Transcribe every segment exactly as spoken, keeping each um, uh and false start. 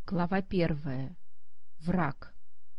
Глава первая. Враг.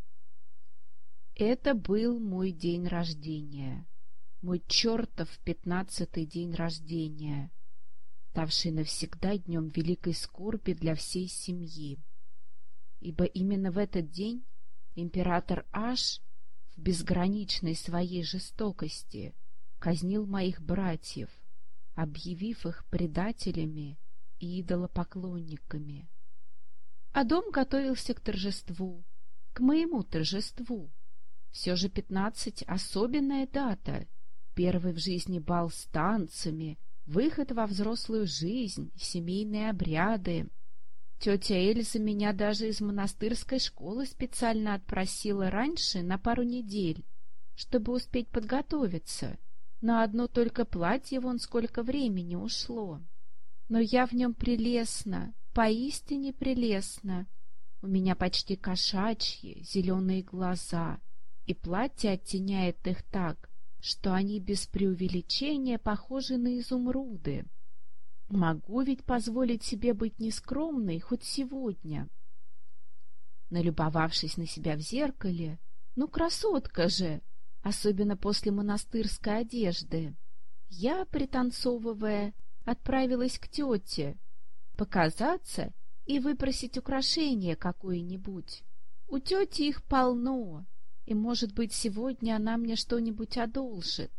Это был мой день рождения, мой чертов пятнадцатый день рождения, ставший навсегда днем великой скорби для всей семьи. Ибо именно в этот день император Аш в безграничной своей жестокости казнил моих братьев, объявив их предателями и идолопоклонниками. А дом готовился к торжеству, к моему торжеству. Все же пятнадцать — особенная дата, первый в жизни бал с танцами, выход во взрослую жизнь, семейные обряды. Тетя Эльза меня даже из монастырской школы специально отпросила раньше на пару недель, чтобы успеть подготовиться. На одно только платье вон сколько времени ушло. Но я в нем прелестна, поистине прелестна. У меня почти кошачьи зеленые глаза, и платье оттеняет их так, что они без преувеличения похожи на изумруды. Могу ведь позволить себе быть нескромной хоть сегодня. Налюбовавшись на себя в зеркале, ну, красотка же, особенно после монастырской одежды, я, пританцовывая, отправилась к тете, показаться и выпросить украшение какое-нибудь. У тети их полно, и, может быть, сегодня она мне что-нибудь одолжит.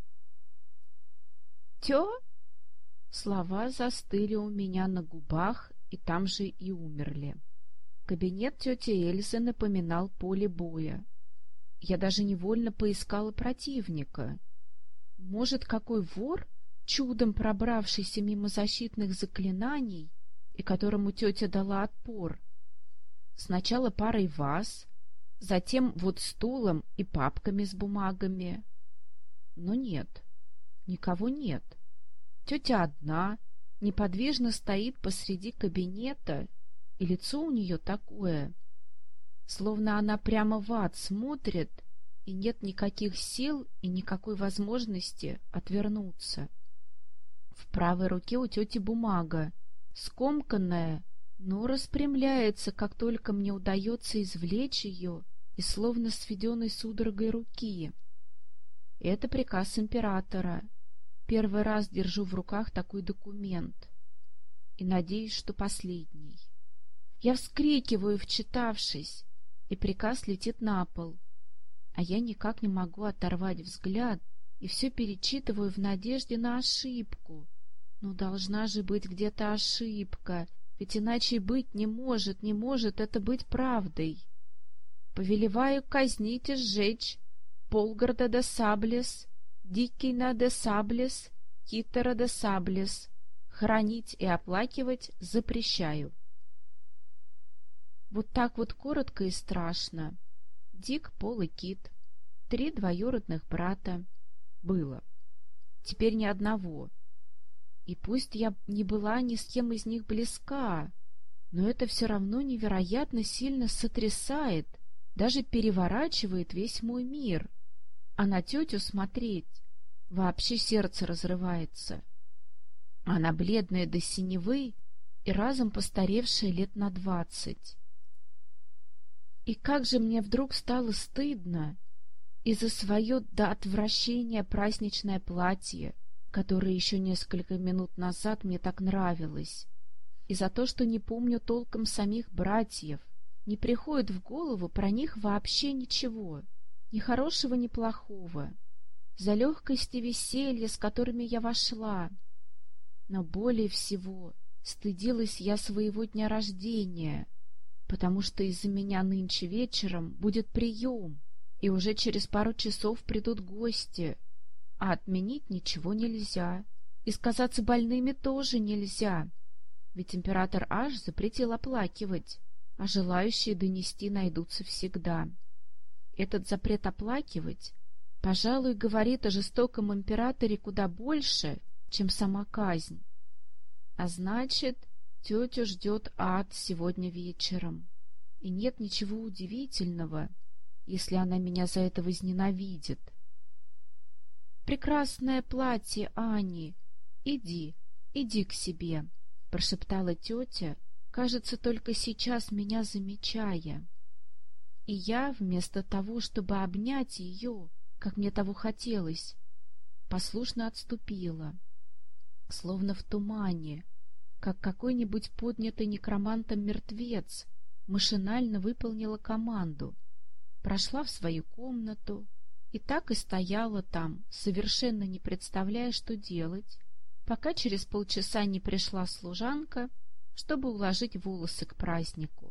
«Тё?» Слова застыли у меня на губах и там же и умерли. Кабинет тети Эльзы напоминал поле боя. Я даже невольно поискала противника. Может, какой вор, чудом пробравшийся мимо защитных заклинаний, и которому тетя дала отпор. Сначала парой ваз, затем вот стулом и папками с бумагами. Но нет, никого нет. Тетя одна, неподвижно стоит посреди кабинета, и лицо у нее такое, словно она прямо в ад смотрит, и нет никаких сил и никакой возможности отвернуться. В правой руке у тети бумага, скомканная, но распрямляется, как только мне удается извлечь ее из словно сведенной судорогой руки. Это приказ императора. Первый раз держу в руках такой документ и надеюсь, что последний. Я вскрикиваю, вчитавшись, и приказ летит на пол, а я никак не могу оторвать взгляд и все перечитываю в надежде на ошибку. Ну, должна же быть где-то ошибка, ведь иначе быть не может, не может это быть правдой. Повелеваю казнить и сжечь Полгарда де Саблес, Диккина де Саблес, Китера де Саблес. Хранить и оплакивать запрещаю. Вот так вот коротко и страшно. Дик, Пол и Кит. Три двоюродных брата. Было. Теперь ни одного. И пусть я не была ни с кем из них близка, но это все равно невероятно сильно сотрясает, даже переворачивает весь мой мир. А на тетю смотреть вообще сердце разрывается. Она бледная до синевы и разом постаревшая лет на двадцать. И как же мне вдруг стало стыдно и за свое до отвращения праздничное платье, которое еще несколько минут назад мне так нравилось, и за то, что не помню толком самих братьев, не приходит в голову про них вообще ничего, ни хорошего, ни плохого, за легкость и веселье, с которыми я вошла. Но более всего стыдилась я своего дня рождения, потому что из-за меня нынче вечером будет прием, и уже через пару часов придут гости, а отменить ничего нельзя, и сказаться больными тоже нельзя, ведь император Аш запретил оплакивать, а желающие донести найдутся всегда. Этот запрет оплакивать, пожалуй, говорит о жестоком императоре куда больше, чем сама казнь. А значит, тетю ждет ад сегодня вечером, и нет ничего удивительного, если она меня за это возненавидит. «Прекрасное платье, Ани, иди, иди к себе», — прошептала тетя, кажется, только сейчас меня замечая. И я, вместо того, чтобы обнять ее, как мне того хотелось, послушно отступила, словно в тумане, как какой-нибудь поднятый некромантом мертвец, машинально выполнила команду, прошла в свою комнату и так и стояла там, совершенно не представляя, что делать, пока через полчаса не пришла служанка, чтобы уложить волосы к празднику.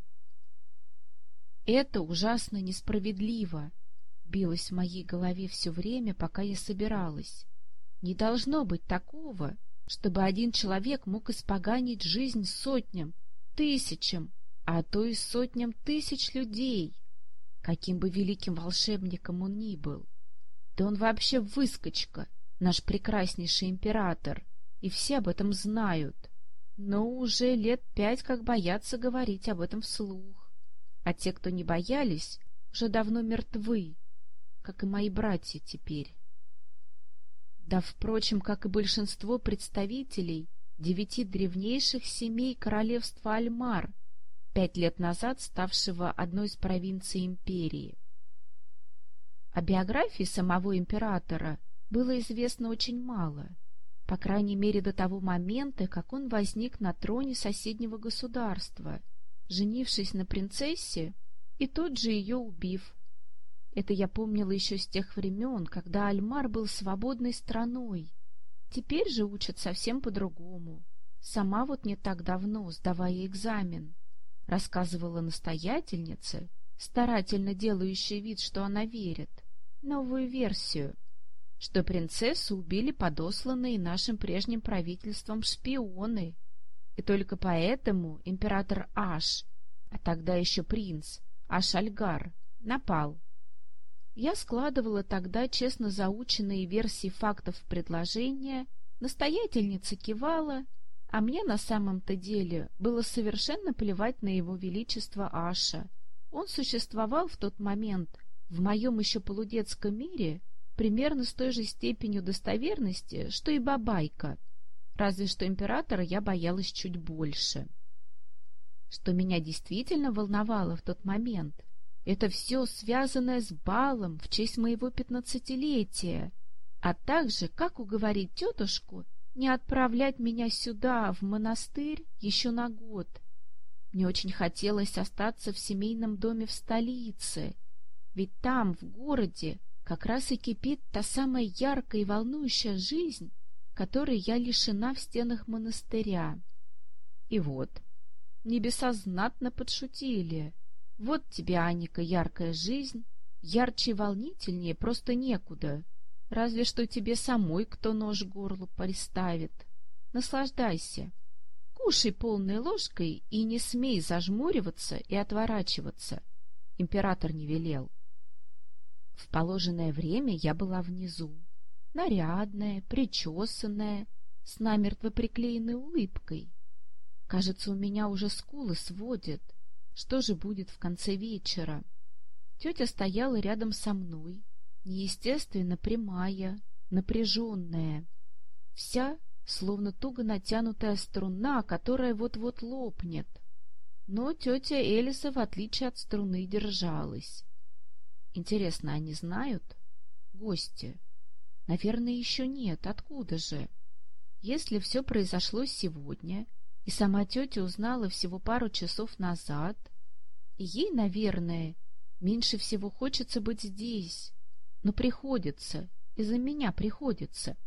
«Это ужасно несправедливо», — билось в моей голове все время, пока я собиралась. «Не должно быть такого, чтобы один человек мог испоганить жизнь сотням, тысячам, а то и сотням тысяч людей, каким бы великим волшебником он ни был. Да он вообще выскочка, наш прекраснейший император, и все об этом знают, но уже лет пять как боятся говорить об этом вслух. А те, кто не боялись, уже давно мертвы, как и мои братья теперь. Да, впрочем, как и большинство представителей девяти древнейших семей королевства Альмар, пять лет назад ставшего одной из провинций империи. О биографии самого императора было известно очень мало, по крайней мере до того момента, как он возник на троне соседнего государства, женившись на принцессе и тут же ее убив. Это я помнила еще с тех времен, когда Альмар был свободной страной. Теперь же учат совсем по-другому. Сама вот не так давно, сдавая экзамен, рассказывала настоятельница, старательно делающая вид, что она верит, новую версию, что принцессу убили подосланные нашим прежним правительством шпионы, и только поэтому император Аш, а тогда еще принц Аш-Альгар, напал. Я складывала тогда честно заученные версии фактов в предложения, настоятельница кивала, а мне на самом-то деле было совершенно плевать на его величество Аша. Он существовал в тот момент в моем еще полудетском мире примерно с той же степенью достоверности, что и Бабайка, разве что императора я боялась чуть больше. Что меня действительно волновало в тот момент, это все связанное с балом в честь моего пятнадцатилетия, а также как уговорить тетушку не отправлять меня сюда, в монастырь, еще на год. Мне очень хотелось остаться в семейном доме в столице, ведь там, в городе, как раз и кипит та самая яркая и волнующая жизнь, которой я лишена в стенах монастыря. И вот, небеса знатно подшутили. Вот тебе, Аника, яркая жизнь, ярче и волнительнее просто некуда, разве что тебе самой кто нож к горлу приставит. Наслаждайся, кушай полной ложкой и не смей зажмуриваться и отворачиваться. Император не велел. В положенное время я была внизу, нарядная, причесанная, с намертво приклеенной улыбкой. Кажется, у меня уже скулы сводят. Что же будет в конце вечера? Тетя стояла рядом со мной, неестественно прямая, напряженная, вся словно туго натянутая струна, которая вот-вот лопнет. Но тетя Элиса, в отличие от струны, держалась. Интересно, они знают? Гости? Наверное, еще нет. Откуда же? Если все произошло сегодня, и сама тетя узнала всего пару часов назад, и ей, наверное, меньше всего хочется быть здесь, но приходится, из-за меня приходится.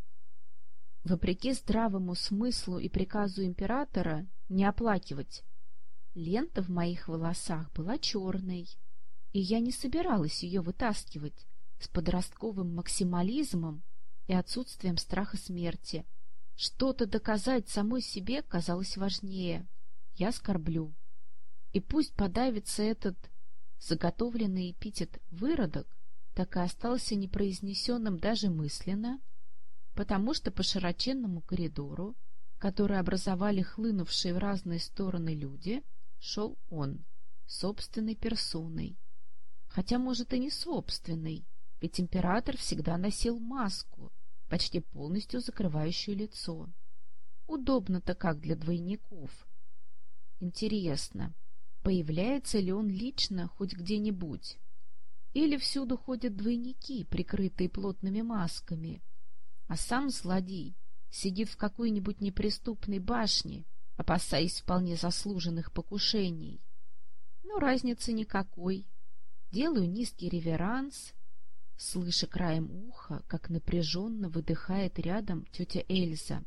Вопреки здравому смыслу и приказу императора не оплакивать, лента в моих волосах была черной, и я не собиралась ее вытаскивать с подростковым максимализмом и отсутствием страха смерти. Что-то доказать самой себе казалось важнее. Я скорблю. И пусть подавится этот заготовленный эпитет «выродок», так и остался непроизнесенным даже мысленно, потому что по широченному коридору, который образовали хлынувшие в разные стороны люди, шел он, собственной персоной. Хотя, может, и не собственной, ведь император всегда носил маску, почти полностью закрывающую лицо. Удобно-то как для двойников. Интересно, появляется ли он лично хоть где-нибудь? Или всюду ходят двойники, прикрытые плотными масками, а сам злодей сидит в какой-нибудь неприступной башне, опасаясь вполне заслуженных покушений? Но разницы никакой. Делаю низкий реверанс, слыша краем уха, как напряженно выдыхает рядом тетя Эльза.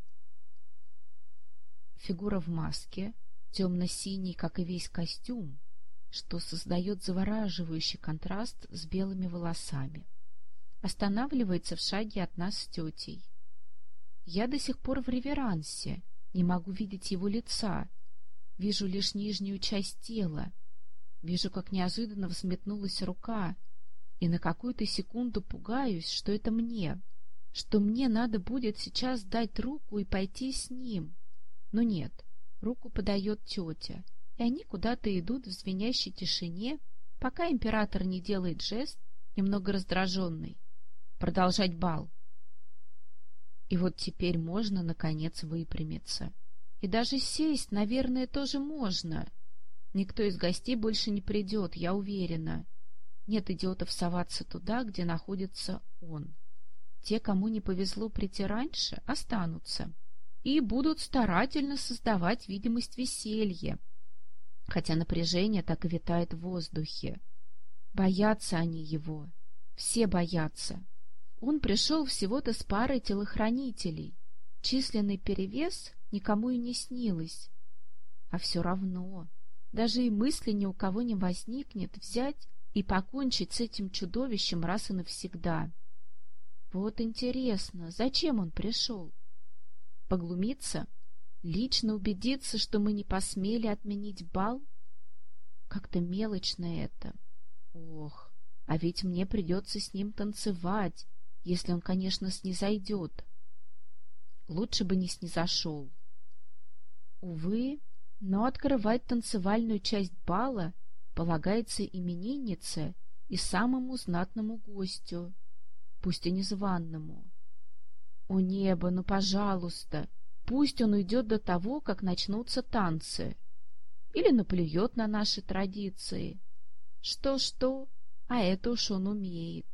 Фигура в маске, темно-синий, как и весь костюм, что создает завораживающий контраст с белыми волосами. Останавливается в шаге от нас с тетей. Я до сих пор в реверансе, не могу видеть его лица, вижу лишь нижнюю часть тела, вижу, как неожиданно взметнулась рука, и на какую-то секунду пугаюсь, что это мне, что мне надо будет сейчас дать руку и пойти с ним. Но нет, руку подает тетя, и они куда-то идут в звенящей тишине, пока император не делает жест, немного раздраженный. Продолжать бал. И вот теперь можно, наконец, выпрямиться. И даже сесть, наверное, тоже можно. Никто из гостей больше не придет, я уверена. Нет идиотов соваться туда, где находится он. Те, кому не повезло прийти раньше, останутся и будут старательно создавать видимость веселья, хотя напряжение так и витает в воздухе. Боятся они его, все боятся. Он пришел всего-то с парой телохранителей, численный перевес никому и не снилось. А все равно, даже и мысли ни у кого не возникнет взять и покончить с этим чудовищем раз и навсегда. Вот интересно, зачем он пришел? Поглумиться? Лично убедиться, что мы не посмели отменить бал? Как-то мелочно это. Ох, а ведь мне придется с ним танцевать, если он, конечно, снизойдет. Лучше бы не снизошел. Увы, но открывать танцевальную часть бала полагается имениннице и самому знатному гостю, пусть и незваному. О небо, ну, пожалуйста, пусть он уйдет до того, как начнутся танцы, или наплюет на наши традиции. Что-что, а это уж он умеет.